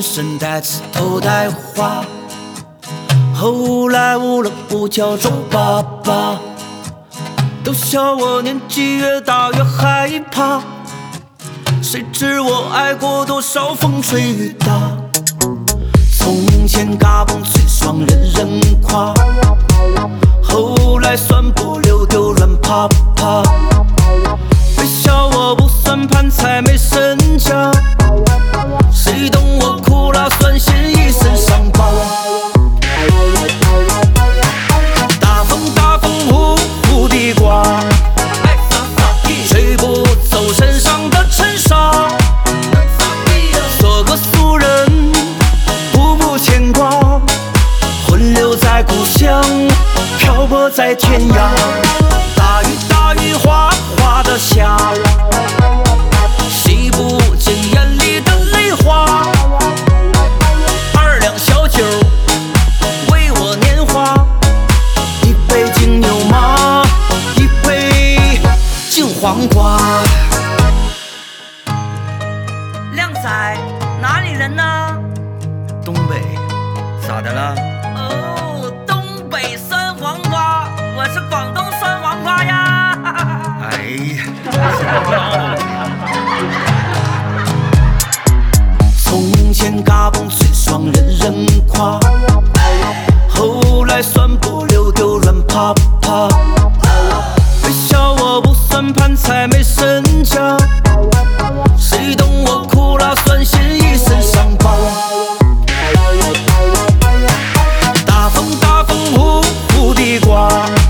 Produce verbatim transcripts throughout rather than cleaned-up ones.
浑身带刺头戴花。后来无了不叫皱巴巴，都笑我年纪越大越害怕。谁知我挨过多少风吹雨打？从前嘎嘣脆爽人人夸，后来酸不溜丢软趴趴。别笑我不算盘才没身价，谁懂我苦辣酸咸一身伤疤。大风大风呼呼地刮，吹不走身上的尘沙。做个俗人不不牵挂，魂留在故乡，漂泊在天涯。大雨大雨哗哗的下，洗不尽眼里的泪花。二两小酒为我年华，一杯敬牛马，一杯敬黄瓜。 靓仔，哪里人呢？ 东北，咋的了？ 哦，东北酸黄瓜，我是广东酸黄瓜呀。 哎呀，从前嘎嘣脆爽人人夸，后来酸不溜丢软趴趴。别笑我不算盘才没身价，谁懂我苦辣酸咸一身伤疤。大风大风呼呼地刮，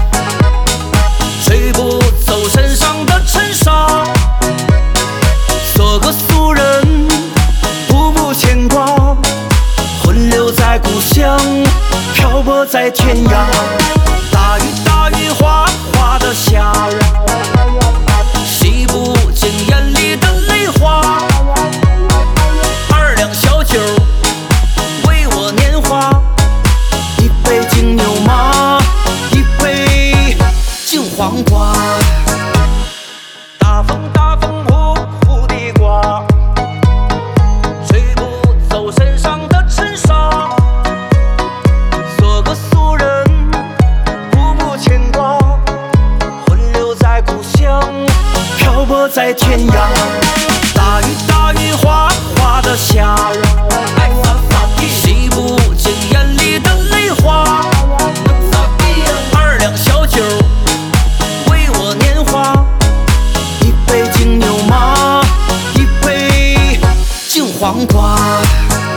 吹不走身上的尘沙。做个俗人不不牵挂，魂留在故乡，漂泊在天涯。大雨大雨哗哗的下，洗不尽眼里的泪花。二两小酒为我年华，一杯敬牛马，一杯敬黄瓜。大风大风呼呼地刮，吹不走身上的尘沙。做个俗人不不牵挂，魂留在故乡，漂泊在天涯。大雨大雨哗哗的下，洗不尽眼里的泪花。二两小酒为我年华，一杯敬牛马，一杯敬黄瓜。